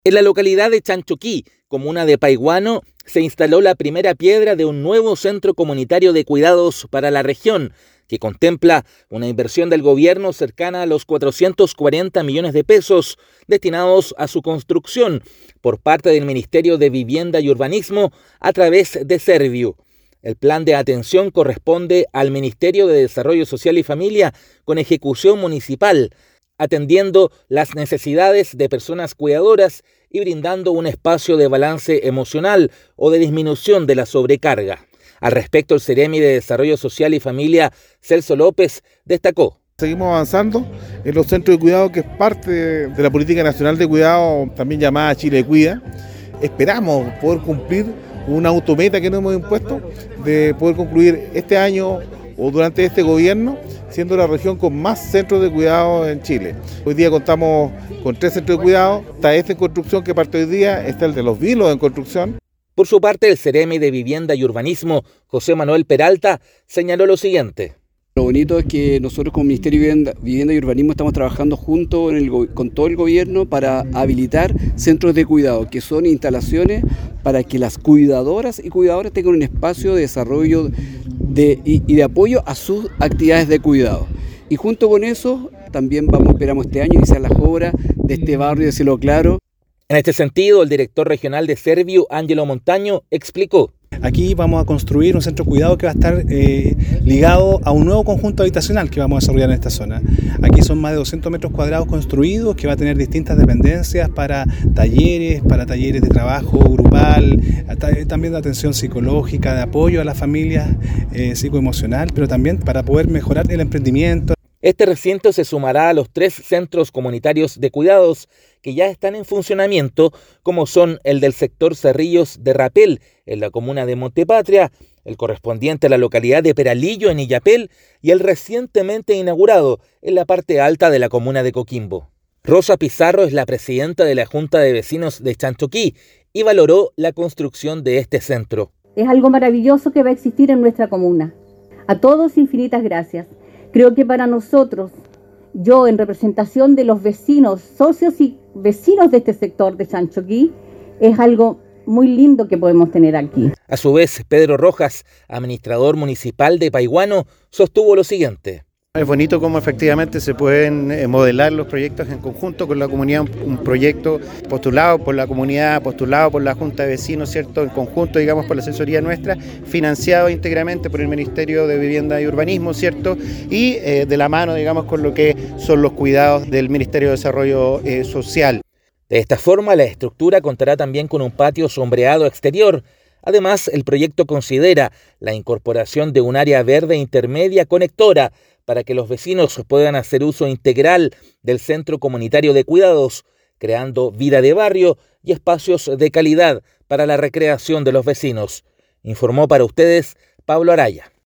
En la localidad de Chanchoquí, comuna de Paiguano, se instaló la primera piedra de un nuevo centro comunitario de cuidados para la región, que contempla una inversión del gobierno cercana a los 440 millones de pesos destinados a su construcción por parte del Ministerio de Vivienda y Urbanismo a través de Serviu. El plan de atención corresponde al Ministerio de Desarrollo Social y Familia con ejecución municipal, atendiendo las necesidades de personas cuidadoras y brindando un espacio de balance emocional o de disminución de la sobrecarga. Al respecto, el Seremi de Desarrollo Social y Familia, Celso López, destacó: seguimos avanzando en los centros de cuidado, que es parte de la política nacional de cuidado, también llamada Chile Cuida. Esperamos poder cumplir una autometa que nos hemos impuesto, de poder concluir este año o durante este gobierno, siendo la región con más centros de cuidado en Chile. Hoy día contamos con 3 centros de cuidado, está este en construcción que parte hoy día, está el de Los Vilos en construcción. Por su parte, el Seremi de Vivienda y Urbanismo, José Manuel Peralta, señaló lo siguiente: lo bonito es que nosotros como Ministerio de Vivienda y Urbanismo estamos trabajando junto con todo el gobierno para habilitar centros de cuidado, que son instalaciones para que las cuidadoras y cuidadores tengan un espacio de desarrollo y de apoyo a sus actividades de cuidado. Y junto con eso también esperamos este año iniciar las obras de este barrio de Cielo Claro. En este sentido, el director regional de Serviu, Ángelo Montaño, explicó: aquí vamos a construir un centro de cuidado que va a estar ligado a un nuevo conjunto habitacional que vamos a desarrollar en esta zona. Aquí son más de 200 metros cuadrados construidos, que va a tener distintas dependencias para talleres de trabajo grupal, también de atención psicológica, de apoyo a las familias psicoemocional, pero también para poder mejorar el emprendimiento. Este recinto se sumará a los 3 centros comunitarios de cuidados que ya están en funcionamiento, como son el del sector Cerrillos de Rapel, en la comuna de Montepatria, el correspondiente a la localidad de Peralillo, en Illapel, y el recientemente inaugurado en la parte alta de la comuna de Coquimbo. Rosa Pizarro es la presidenta de la Junta de Vecinos de Chanchoquí y valoró la construcción de este centro. Es algo maravilloso que va a existir en nuestra comuna. A todos, infinitas gracias. Creo que para nosotros, yo en representación de los vecinos, socios y vecinos de este sector de Chanchoquí, es algo muy lindo que podemos tener aquí. A su vez, Pedro Rojas, administrador municipal de Paiguano, sostuvo lo siguiente: es bonito cómo efectivamente se pueden modelar los proyectos en conjunto con la comunidad, un proyecto postulado por la comunidad, postulado por la Junta de Vecinos, ¿cierto? En conjunto, digamos, por la asesoría nuestra, financiado íntegramente por el Ministerio de Vivienda y Urbanismo, ¿cierto? Y de la mano, digamos, con lo que son los cuidados del Ministerio de Desarrollo Social. De esta forma, la estructura contará también con un patio sombreado exterior. Además, el proyecto considera la incorporación de un área verde intermedia conectora para que los vecinos puedan hacer uso integral del centro comunitario de cuidados, creando vida de barrio y espacios de calidad para la recreación de los vecinos. Informó para ustedes Pablo Araya.